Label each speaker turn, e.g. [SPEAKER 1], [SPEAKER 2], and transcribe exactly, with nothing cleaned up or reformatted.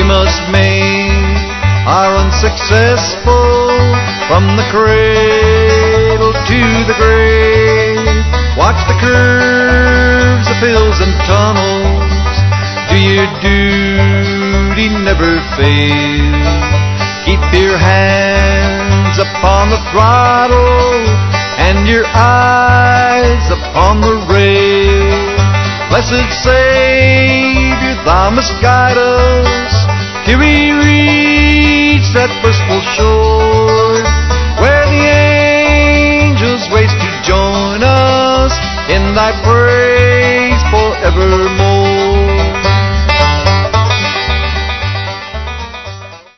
[SPEAKER 1] must make our unsuccessful from the cradle to the grave. Watch the curves of hills and tunnels. Do your duty, never fail. Keep your hands upon the throttle and your eyes upon the rail. Blessed Savior, thou must guide us till we reach that blissful shore, where the angels race to join us in thy praise forevermore.